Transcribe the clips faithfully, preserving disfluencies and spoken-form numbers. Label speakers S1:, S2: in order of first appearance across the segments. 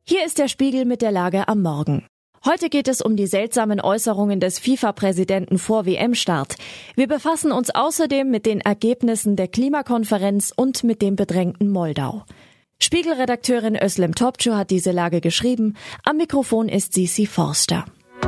S1: Hier ist der Spiegel mit der Lage am Morgen. Heute geht es um die seltsamen Äußerungen des FIFA-Präsidenten vor W M-Start. Wir befassen uns außerdem mit den Ergebnissen der Klimakonferenz und mit dem bedrängten Moldau. Spiegelredakteurin Özlem Topçu hat diese Lage geschrieben. Am Mikrofon ist Sisi Forster.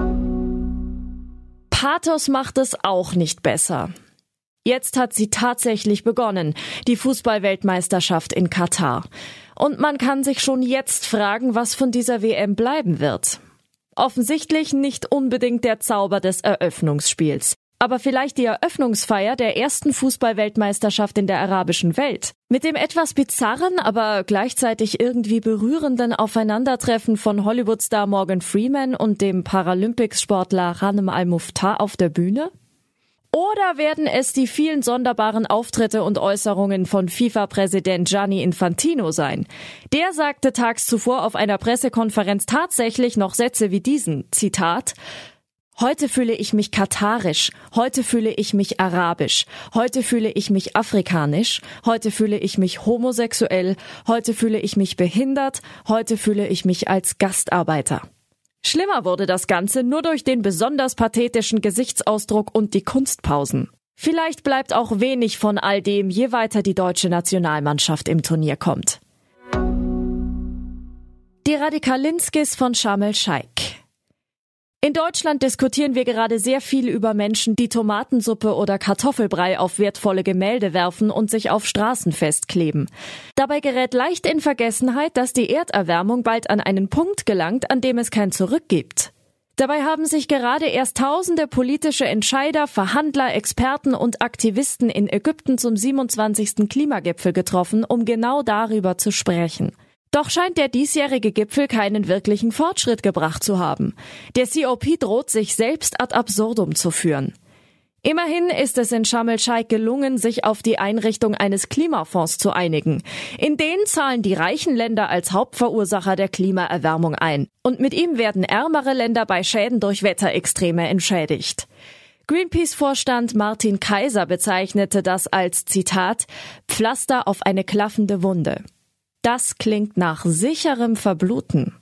S1: Pathos macht es auch nicht besser. Jetzt hat sie tatsächlich begonnen, die Fußball-Weltmeisterschaft in Katar. Und man kann sich schon jetzt fragen, was von dieser W M bleiben wird. Offensichtlich nicht unbedingt der Zauber des Eröffnungsspiels. Aber vielleicht die Eröffnungsfeier der ersten Fußball-Weltmeisterschaft in der arabischen Welt. Mit dem etwas bizarren, aber gleichzeitig irgendwie berührenden Aufeinandertreffen von Hollywood-Star Morgan Freeman und dem Paralympics-Sportler Ghanem Al-Muftar auf der Bühne? Oder werden es die vielen sonderbaren Auftritte und Äußerungen von FIFA-Präsident Gianni Infantino sein? Der sagte tags zuvor auf einer Pressekonferenz tatsächlich noch Sätze wie diesen, Zitat: Heute fühle ich mich katarisch, heute fühle ich mich arabisch, heute fühle ich mich afrikanisch, heute fühle ich mich homosexuell, heute fühle ich mich behindert, heute fühle ich mich als Gastarbeiter. Schlimmer wurde das Ganze nur durch den besonders pathetischen Gesichtsausdruck und die Kunstpausen. Vielleicht bleibt auch wenig von all dem, je weiter die deutsche Nationalmannschaft im Turnier kommt. Die Radikalinskis von Sharm el-Sheikh. In Deutschland diskutieren wir gerade sehr viel über Menschen, die Tomatensuppe oder Kartoffelbrei auf wertvolle Gemälde werfen und sich auf Straßen festkleben. Dabei gerät leicht in Vergessenheit, dass die Erderwärmung bald an einen Punkt gelangt, an dem es kein Zurück gibt. Dabei haben sich gerade erst tausende politische Entscheider, Verhandler, Experten und Aktivisten in Ägypten zum siebenundzwanzigsten Klimagipfel getroffen, um genau darüber zu sprechen. Doch scheint der diesjährige Gipfel keinen wirklichen Fortschritt gebracht zu haben. Der C O P droht sich selbst ad absurdum zu führen. Immerhin ist es in Sharm el-Sheikh gelungen, sich auf die Einrichtung eines Klimafonds zu einigen. In den zahlen die reichen Länder als Hauptverursacher der Klimaerwärmung ein. Und mit ihm werden ärmere Länder bei Schäden durch Wetterextreme entschädigt. Greenpeace-Vorstand Martin Kaiser bezeichnete das als, Zitat, Pflaster auf eine klaffende Wunde. Das klingt nach sicherem Verbluten.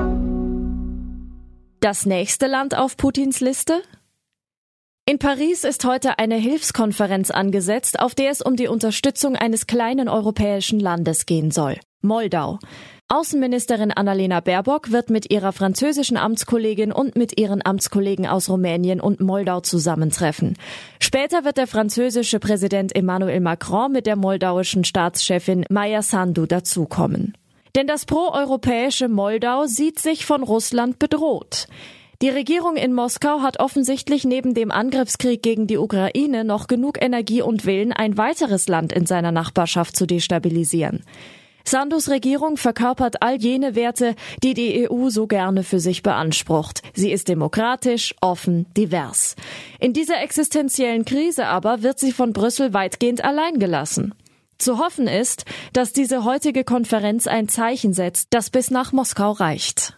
S1: Das nächste Land auf Putins Liste? In Paris ist heute eine Hilfskonferenz angesetzt, auf der es um die Unterstützung eines kleinen europäischen Landes gehen soll, Moldau. Außenministerin Annalena Baerbock wird mit ihrer französischen Amtskollegin und mit ihren Amtskollegen aus Rumänien und Moldau zusammentreffen. Später wird der französische Präsident Emmanuel Macron mit der moldauischen Staatschefin Maia Sandu dazukommen. Denn das proeuropäische Moldau sieht sich von Russland bedroht. Die Regierung in Moskau hat offensichtlich neben dem Angriffskrieg gegen die Ukraine noch genug Energie und Willen, ein weiteres Land in seiner Nachbarschaft zu destabilisieren. Sandus Regierung verkörpert all jene Werte, die die E U so gerne für sich beansprucht. Sie ist demokratisch, offen, divers. In dieser existenziellen Krise aber wird sie von Brüssel weitgehend allein gelassen. Zu hoffen ist, dass diese heutige Konferenz ein Zeichen setzt, das bis nach Moskau reicht.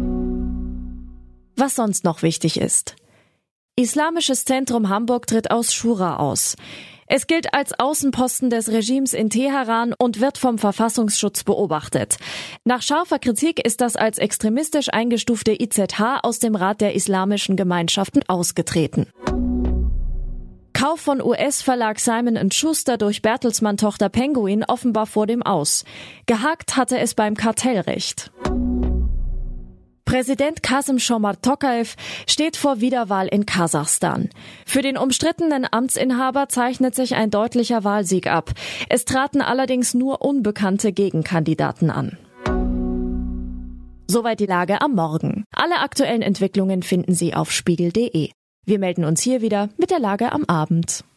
S1: Was sonst noch wichtig ist. Islamisches Zentrum Hamburg tritt aus Schura aus. Es gilt als Außenposten des Regimes in Teheran und wird vom Verfassungsschutz beobachtet. Nach scharfer Kritik ist das als extremistisch eingestufte I Z H aus dem Rat der Islamischen Gemeinschaften ausgetreten. Kauf von U S-Verlag Simon and Schuster durch Bertelsmann-Tochter Penguin offenbar vor dem Aus. Gehakt hatte es beim Kartellrecht. Präsident Kassym-Jomart Tokayev steht vor Wiederwahl in Kasachstan. Für den umstrittenen Amtsinhaber zeichnet sich ein deutlicher Wahlsieg ab. Es traten allerdings nur unbekannte Gegenkandidaten an. Soweit die Lage am Morgen. Alle aktuellen Entwicklungen finden Sie auf spiegel punkt de. Wir melden uns hier wieder mit der Lage am Abend.